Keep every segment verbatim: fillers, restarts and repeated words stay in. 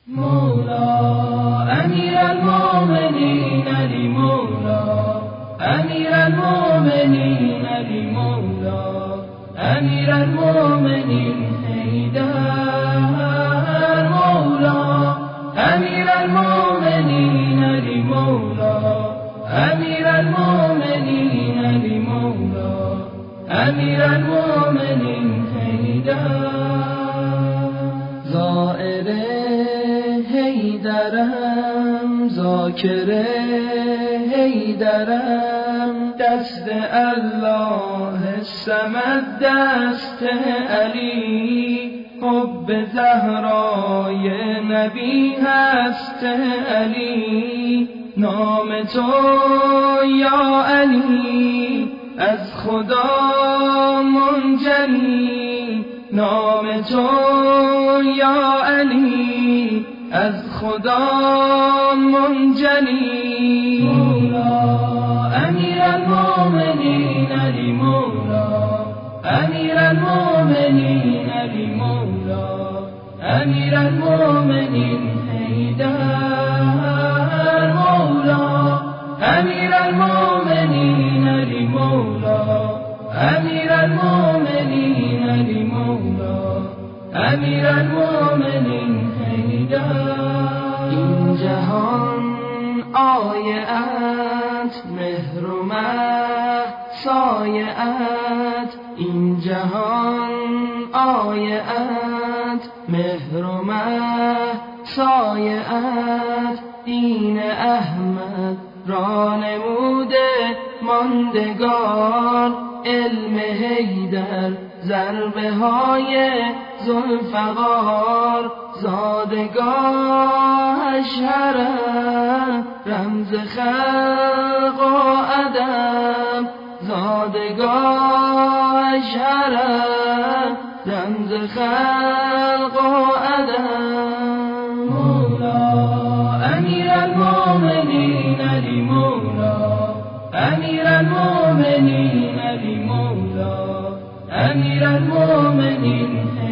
مولا امیر المؤمنین علی مولا امیر المؤمنین علی مولا امیر المؤمنین حیدر مولا امیر المؤمنین علی مولا امیر المؤمنین علی مولا امیر المؤمنین حیدر زائر حیدرم ذاکر حیدرم دست الله الصمد دست علی حب زهرای نبی هست علی نام تو یا علی از خدا منجلی نام تو یا علی از خدا منجلی مولا امیر المؤمنین علی مولا امیر المؤمنین علی مولا امیر المؤمنین حیدر مولا امیر المؤمنین علی مولا امیر المؤمنین علی مولا امیر المؤمنین حیدر این جهان آیت مهر و مه سایت این جهان آیت مهر و مه سایت دین احمد را نموده ماندگار علم حیدر ضربه های ذوالفقار زادگاهش حرم رمز خلق و ادب زادگاهش حرم رمز خلق و ادب مولا امیر المؤمنین علی مولا امیر المؤمنین علی مولا امیر المؤمنین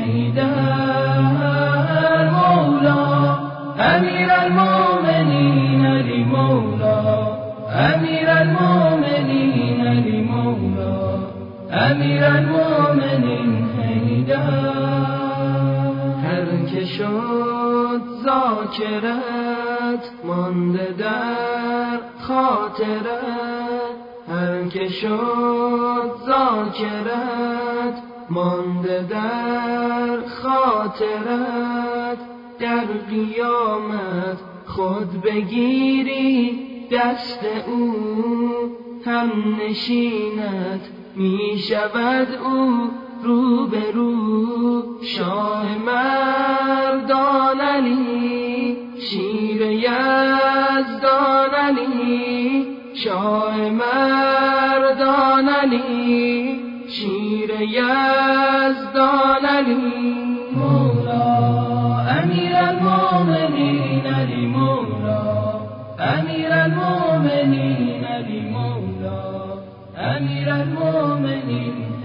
حیدر مولا امیر المؤمنین علی مولا امیر المؤمنین علی مولا امیر المؤمنین حیدر هر که شد ذاکرت مانده در خاطرت هر که شد ذاکرت مانده در خاطرت در قیامت خود بگیری دست او هم نشینت می شود او رو به رو شاه مردان علی شیر یزدان علی شاه مردان علی شیر یزدان علی مولا امیر المؤمنین علی مولا امیر المؤمنین علی مولا امیر المؤمنین